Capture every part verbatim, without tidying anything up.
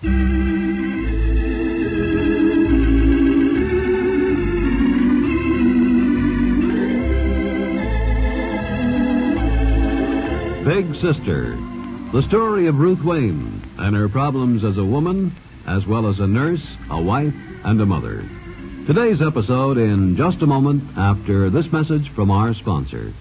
Big Sister, the story of Ruth Wayne and her problems as a woman, as well as a nurse, a wife, and a mother. Today's episode in just a moment after this message from our sponsor.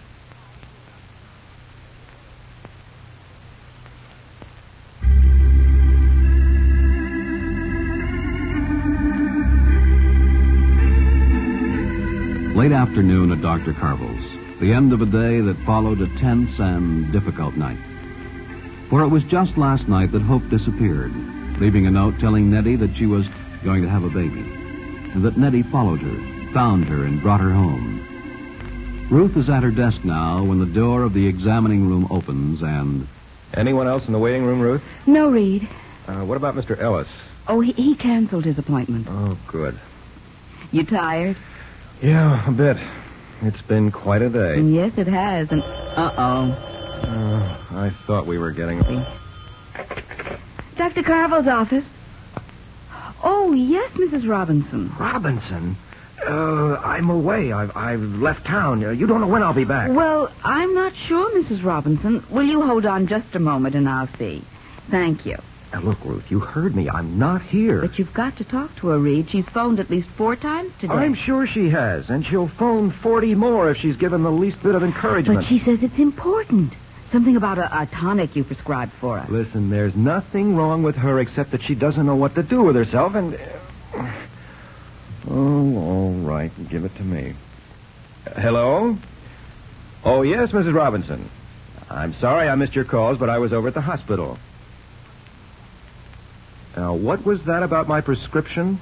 Late afternoon at Doctor Carville's, the end of a day that followed a tense and difficult night. For it was just last night that Hope disappeared, leaving a note telling Nettie that she was going to have a baby, and that Nettie followed her, found her, and brought her home. Ruth is at her desk now when the door of the examining room opens and... Anyone else in the waiting room, Ruth? No, Reed. Uh, what about Mister Ellis? Oh, he, he canceled his appointment. Oh, good. You tired? Yeah, a bit. It's been quite a day. Yes, it has. And uh-oh. Uh, I thought we were getting... Doctor Carville's office. Oh, yes, Missus Robinson. Robinson? Uh, I'm away. I've, I've left town. Uh, you don't know when I'll be back. Well, I'm not sure, Missus Robinson. Will you hold on just a moment and I'll see? Thank you. Now, look, Ruth, you heard me. I'm not here. But you've got to talk to her, Reed. She's phoned at least four times today. I'm sure she has, and she'll phone forty more if she's given the least bit of encouragement. But she says it's important. Something about a, a tonic you prescribed for her. Listen, there's nothing wrong with her except that she doesn't know what to do with herself, and... Oh, all right. Give it to me. Uh, hello? Oh, yes, Missus Robinson. I'm sorry I missed your calls, but I was over at the hospital. Now, what was that about my prescription?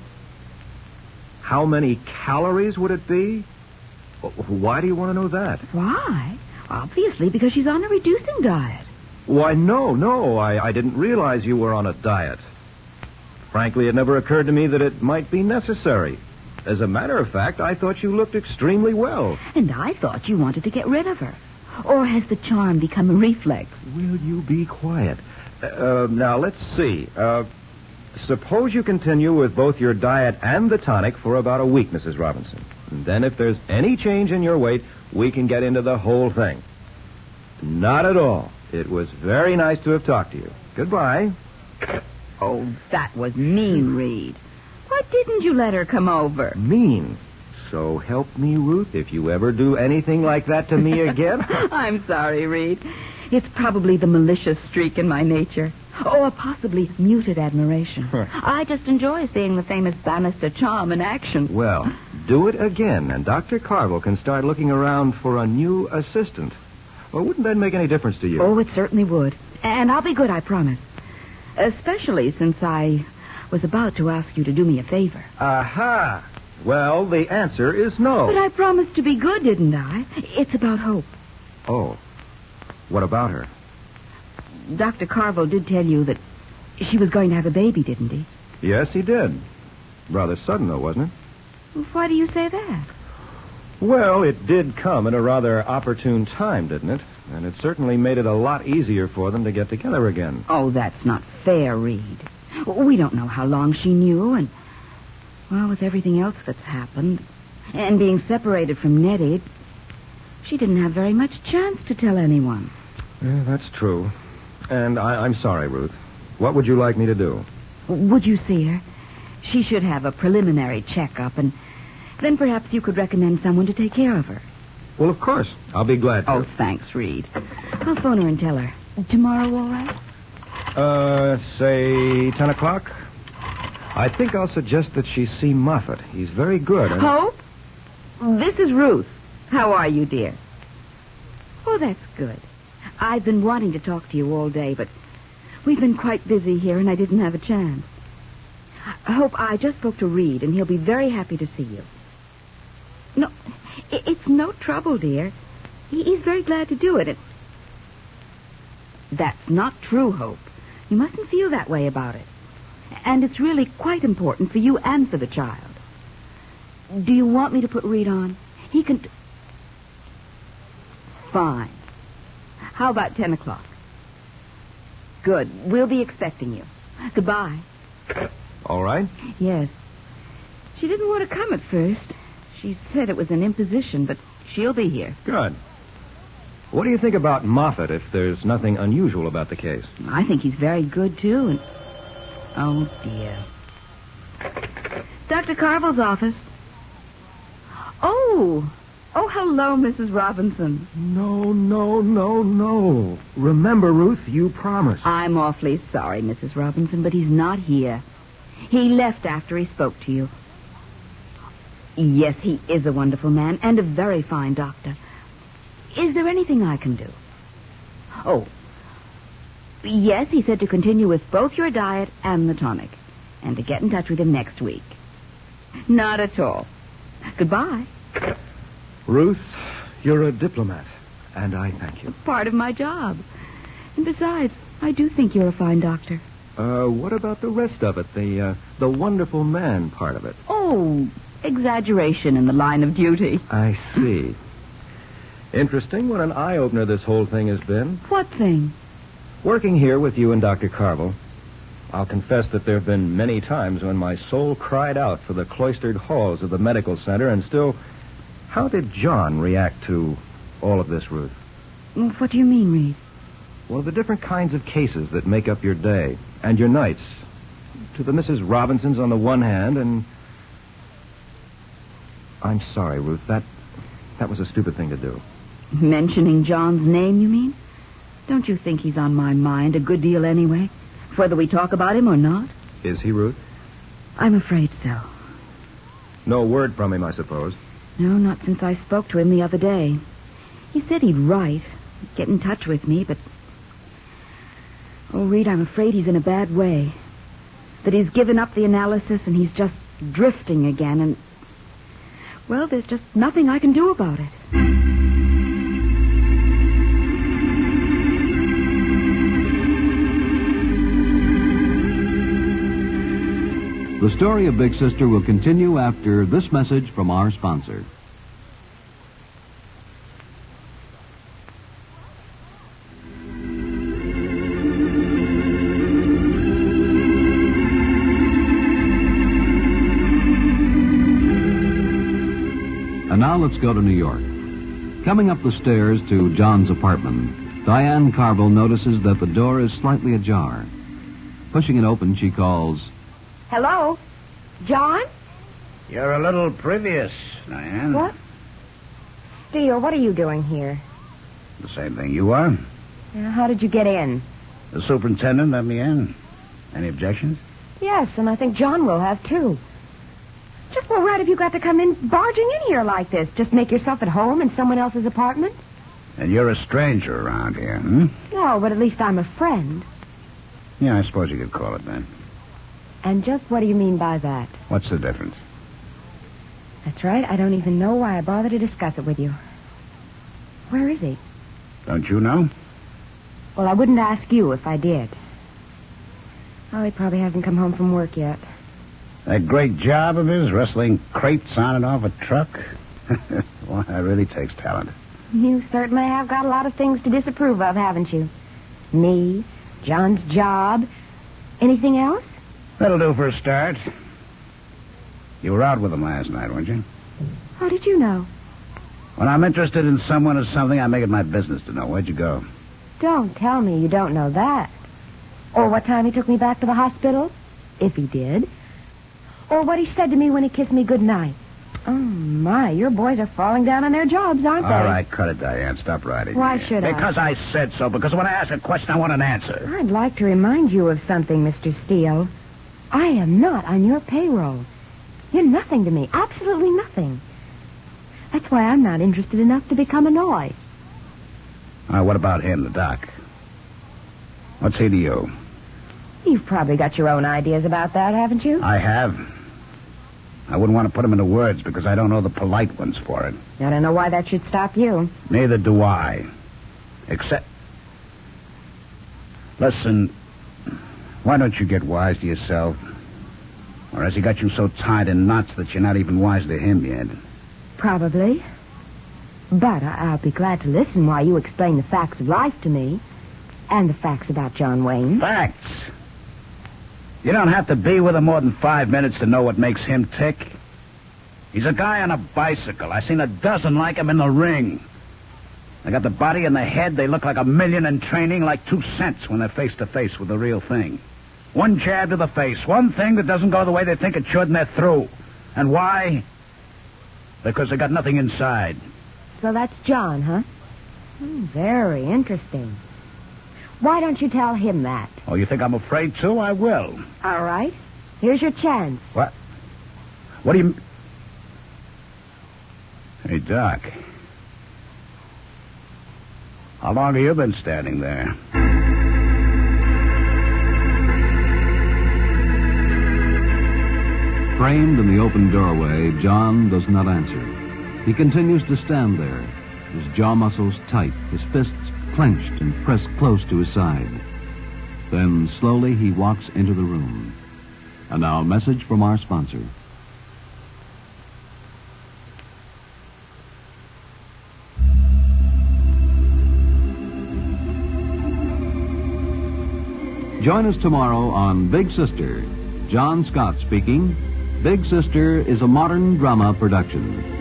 How many calories would it be? Why do you want to know that? Why? Obviously, because she's on a reducing diet. Why, no, no. I, I didn't realize you were on a diet. Frankly, it never occurred to me that it might be necessary. As a matter of fact, I thought you looked extremely well. And I thought you wanted to get rid of her. Or has the charm become a reflex? Will you be quiet? Uh, now, let's see. Uh... Suppose you continue with both your diet and the tonic for about a week, Missus Robinson. And then if there's any change in your weight, we can get into the whole thing. Not at all. It was very nice to have talked to you. Goodbye. Oh, that was mean, Reed. Why didn't you let her come over? Mean? So help me, Ruth, if you ever do anything like that to me again. I'm sorry, Reed. It's probably the malicious streak in my nature. Or possibly muted admiration. I just enjoy seeing the famous Bannister charm in action. Well, do it again, and Doctor Carville can start looking around for a new assistant. Well, wouldn't that make any difference to you? Oh, it certainly would. And I'll be good, I promise. Especially since I was about to ask you to do me a favor. Aha! Well, the answer is no. But I promised to be good, didn't I? It's about Hope. Oh. What about her? Doctor Carville did tell you that she was going to have a baby, didn't he? Yes, he did. Rather sudden, though, wasn't it? Well, why do you say that? Well, it did come at a rather opportune time, didn't it? And it certainly made it a lot easier for them to get together again. Oh, that's not fair, Reed. We don't know how long she knew, and, well, with everything else that's happened, and being separated from Nettie, she didn't have very much chance to tell anyone. Yeah, that's true. And I, I'm sorry, Ruth. What would you like me to do? Would you see her? She should have a preliminary checkup, and then perhaps you could recommend someone to take care of her. Well, of course. I'll be glad to. Oh, thanks, Reed. I'll phone her and tell her. Tomorrow, all right? Uh, say ten o'clock? I think I'll suggest that she see Moffat. He's very good. And... Hope? This is Ruth. How are you, dear? Oh, that's good. I've been wanting to talk to you all day, but we've been quite busy here, and I didn't have a chance. Hope, I just spoke to Reed, and he'll be very happy to see you. No, it's no trouble, dear. He's very glad to do it. it. That's not true, Hope. You mustn't feel that way about it. And it's really quite important for you and for the child. Do you want me to put Reed on? He can... T- Fine. How about ten o'clock? Good. We'll be expecting you. Goodbye. All right? Yes. She didn't want to come at first. She said it was an imposition, but she'll be here. Good. What do you think about Moffat if there's nothing unusual about the case? I think he's very good, too. And... Oh, dear. Doctor Carville's office. Oh. Oh, hello, Missus Robinson. No, no, no, no. Remember, Ruth, you promised. I'm awfully sorry, Missus Robinson, but he's not here. He left after he spoke to you. Yes, he is a wonderful man and a very fine doctor. Is there anything I can do? Oh, yes, he said to continue with both your diet and the tonic, and to get in touch with him next week. Not at all. Goodbye. Ruth, you're a diplomat, and I thank you. Part of my job. And besides, I do think you're a fine doctor. Uh, what about the rest of it? The, uh, the wonderful man part of it? Oh, exaggeration in the line of duty. I see. Interesting. What an eye-opener this whole thing has been. What thing? Working here with you and Doctor Carville, I'll confess that there have been many times when my soul cried out for the cloistered halls of the medical center, and still, how did John react to all of this, Ruth? What do you mean, Reed? Well, the different kinds of cases that make up your day and your nights. To the Missus Robinsons on the one hand, and... I'm sorry, Ruth. That, that was a stupid thing to do. Mentioning John's name, you mean? Don't you think he's on my mind a good deal anyway? Whether we talk about him or not? Is he, Ruth? I'm afraid so. No word from him, I suppose. No, not since I spoke to him the other day. He said he'd write, get in touch with me, but... Oh, Reed, I'm afraid he's in a bad way. That he's given up the analysis and he's just drifting again, and... Well, there's just nothing I can do about it. The story of Big Sister will continue after this message from our sponsor. And now let's go to New York. Coming up the stairs to John's apartment, Diane Carville notices that the door is slightly ajar. Pushing it open, she calls... Hello? John? You're a little previous, Diane. What? Steele, what are you doing here? The same thing you are. Yeah, how did you get in? The superintendent let me in. Any objections? Yes, and I think John will have, too. Just what right have you got to come in barging in here like this? Just make yourself at home in someone else's apartment? And you're a stranger around here, hmm? No, but at least I'm a friend. Yeah, I suppose you could call it that. And just what do you mean by that? What's the difference? That's right. I don't even know why I bother to discuss it with you. Where is he? Don't you know? Well, I wouldn't ask you if I did. Oh, he probably hasn't come home from work yet. That great job of his, wrestling crates on and off a truck. Well, that really takes talent. You certainly have got a lot of things to disapprove of, haven't you? Me, John's job. Anything else? That'll do for a start. You were out with him last night, weren't you? How did you know? When I'm interested in someone or something, I make it my business to know. Where'd you go? Don't tell me you don't know that. Or what time he took me back to the hospital, if he did. Or what he said to me when he kissed me goodnight. Oh, my, your boys are falling down on their jobs, aren't they? All right, cut it, Diane. Stop writing. Why me. should I? Because I said so. Because when I ask a question, I want an answer. I'd like to remind you of something, Mister Steele. I am not on your payroll. You're nothing to me. Absolutely nothing. That's why I'm not interested enough to become annoyed. Uh, what about him, the doc? What's he to you? You've probably got your own ideas about that, haven't you? I have. I wouldn't want to put them into words because I don't know the polite ones for it. I don't know why that should stop you. Neither do I. Except... Listen, why don't you get wise to yourself? Or has he got you so tied in knots that you're not even wise to him yet? Probably. But I- I'll be glad to listen while you explain the facts of life to me. And the facts about John Wayne. Facts? You don't have to be with him more than five minutes to know what makes him tick. He's a guy on a bicycle. I seen a dozen like him in the ring. They got the body and the head. They look like a million in training, like two cents when they're face to face with the real thing. One jab to the face, one thing that doesn't go the way they think it should, and they're through. And why? Because they got nothing inside. So that's John, huh? Hmm, very interesting. Why don't you tell him that? Oh, you think I'm afraid to? I will. All right. Here's your chance. What? What do you... Hey, Doc. How long have you been standing there? Framed in the open doorway, John does not answer. He continues to stand there, his jaw muscles tight, his fists clenched and pressed close to his side. Then slowly he walks into the room. And now a message from our sponsor. Join us tomorrow on Big Sister. John Scott speaking. Big Sister is a modern drama production.